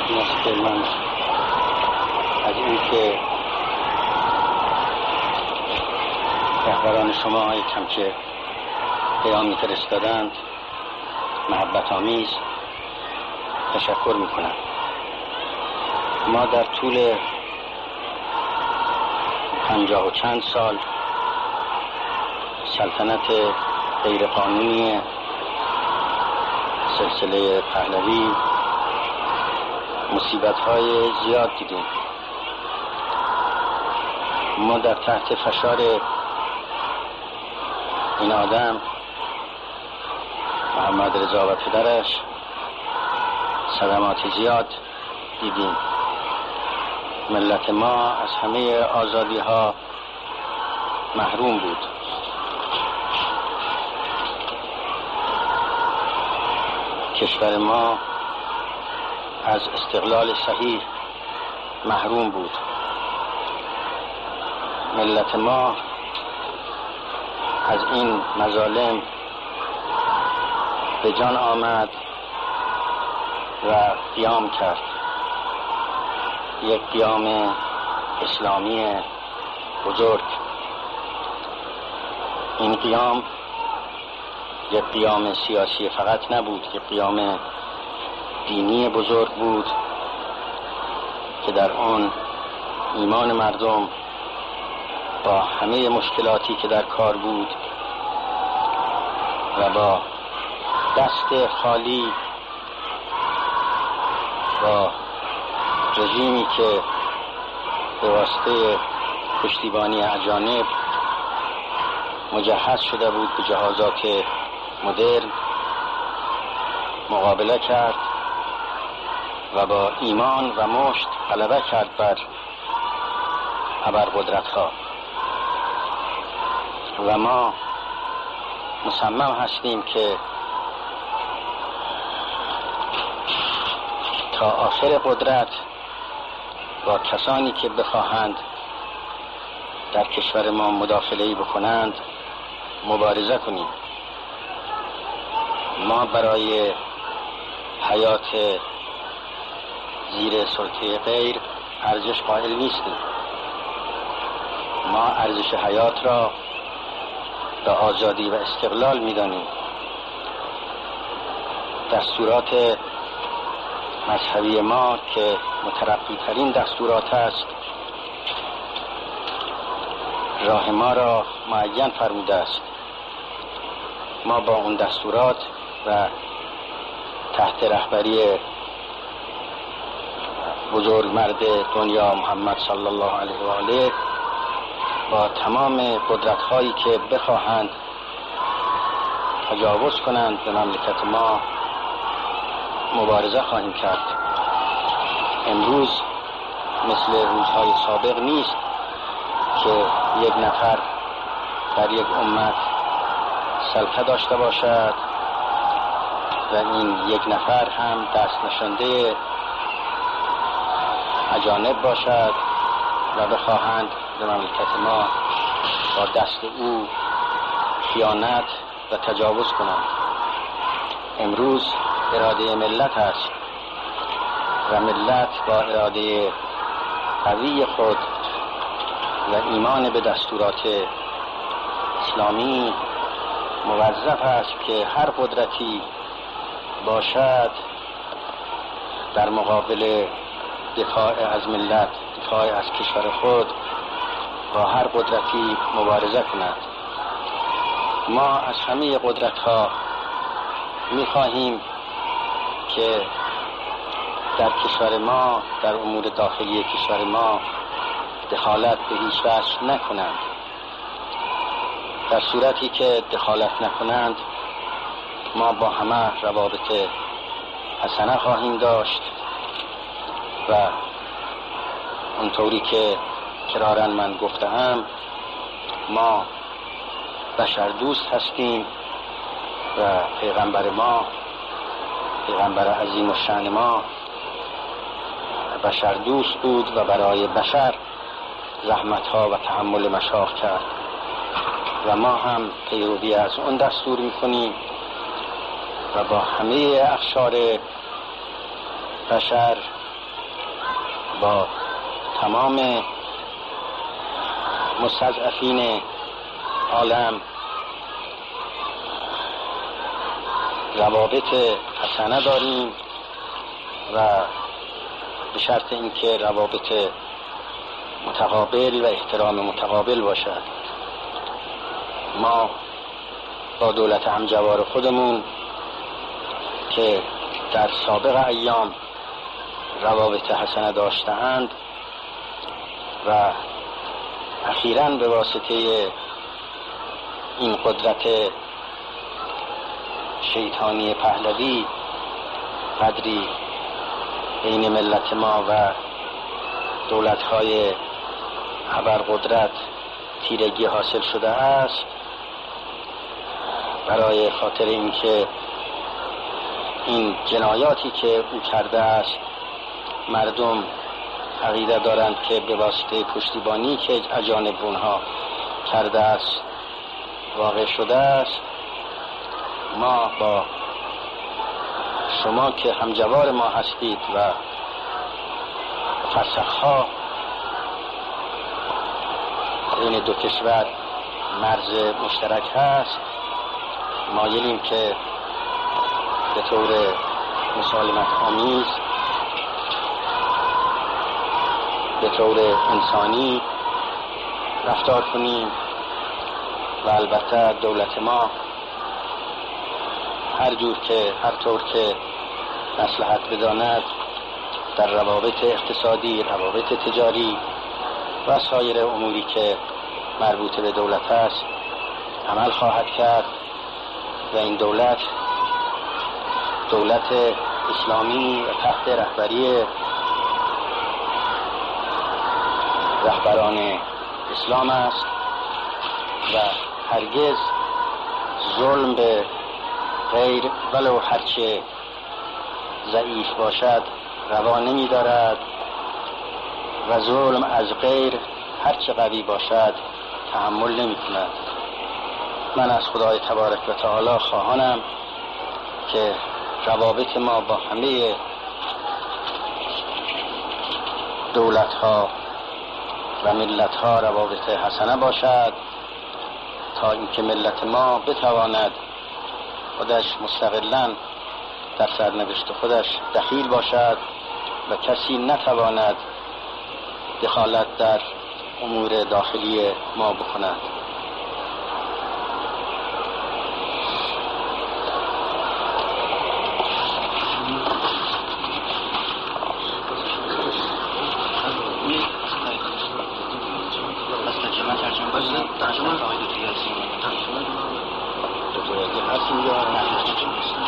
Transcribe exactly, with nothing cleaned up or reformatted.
این است که من از این که رهبران شما یکم که پیامی فرستادند محبت آمیز تشکر میکنم. ما در طول پنجاه و چند سال سلطنت غیر قانونی سلسله پهلوی مصیبت‌های زیاد دیدیم. ما در تحت فشار این آدم محمد رضا و پدرش صدمات زیاد دیدیم. ملت ما از همه آزادی ها محروم بود. کشور ما از استقلال صحیح محروم بود. ملت ما از این مظالم به جان آمد و قیام کرد. یک قیام اسلامی بزرگ. این قیام یک قیام سیاسی فقط نبود، یک قیام دینی بزرگ بود که در آن ایمان مردم با همه مشکلاتی که در کار بود و با دست خالی با رژیمی که به واسطه پشتیبانی اجانب مجهز شده بود به جهازات مدرن مقابله کرد و با ایمان و مشت غلبه کرد بر ابرقدرت‌ها. و ما مصمم هستیم که تا آخر قدرت با کسانی که بخواهند در کشور ما مداخله‌ای بکنند مبارزه کنیم. ما برای حیات زیر سلطه غیر ارزش قائل نیستیم. ما ارزش حیات را به آزادی و استقلال می‌دانیم. دستورات مذهبی ما که مترقی ترین دستورات است راه ما را معین فرموده است. ما با اون دستورات و تحت رهبری بزرگ مرد دنیا محمد صلی الله علیه و آله با تمام قدرت هایی که بخواهند تجاوز کنند به مملکت ما مبارزه خواهیم کرد. امروز مثل روزهای سابق نیست که یک نفر در یک امت سلطه داشته باشد و این یک نفر هم دست نشانده اجانب باشد و بخواهند به مملکت ما با دست او خیانت و تجاوز کنند. امروز اراده ملت است و ملت با اراده قوی خود و ایمان به دستورات اسلامی موظف است که هر قدرتی باشد در مقابل دفاع از ملت، دفاع از کشور خود با هر قدرتی مبارزه کند. ما از همه قدرت‌ها می‌خواهیم که در کشور ما، در امور داخلی کشور ما دخالت به هیچ وجه نکنند. در صورتی که دخالت نکنند ما با همه روابط حسنه خواهیم داشت و اونطوری که کرارن من گفتم ما بشر دوست هستیم و پیغمبر ما، پیغمبر عظیم و شأن ما بشر دوست بود و برای بشر زحمت‌ها و تحمل مشاق کرد و ما هم پیروی از اون دستور می‌کنیم و با همه اقشار بشر با تمام مستضعفین عالم روابط حسنه داریم و به شرط اینکه روابط متقابل و احترام متقابل باشد. ما با دولت همجوار خودمون که در سابق ایام روابط حسنه داشته‌اند و اخیراً به واسطه این قدرت شیطانی پهلوی قدری بین ملت ما و دولت‌های ابرقدرت تیرگی حاصل شده است، برای خاطر اینکه این جنایاتی که او کرده است مردم عقیده دارند که به واسطه پشتیبانی که اجانب اونها کرده است واقع شده است. ما با شما که همجوار ما هستید و فرسخ‌ها بین دو کشور مرز مشترک هست، مایلیم که به طور مسالمت آمیز، به طور انسانی رفتار کنیم و البته دولت ما هر جور که هر طور که مصلحت بداند در روابط اقتصادی، روابط تجاری و سایر اموری که مربوط به دولت است عمل خواهد کرد و این دولت دولت اسلامی و تحت رهبری رهبران اسلام است و هرگز ظلم به غیر ولو هرچه ضعیف باشد روا نمی دارد و ظلم از غیر هرچه قوی باشد تحمل نمی کند. من از خدای تبارک و تعالی خواهانم که روابط ما با همه دولت ها و ملت ها روابط حسنه باشد تا اینکه ملت ما بتواند خودش مستقلاً در سرنوشت خودش دخیل باشد و کسی نتواند دخالت در امور داخلی ما بکند. دکتر یازی هستیم یا نه؟